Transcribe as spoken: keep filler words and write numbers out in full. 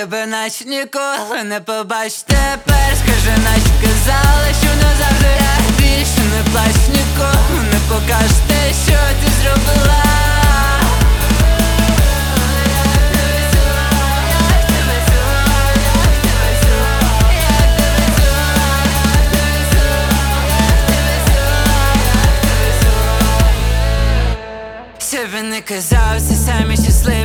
тебе наче ніколи не побач. Тепер скажи, наче казала, що назавжди я більше не плач, нікому не покаж те, що ти зробила. Що би не казав, це самі щасливі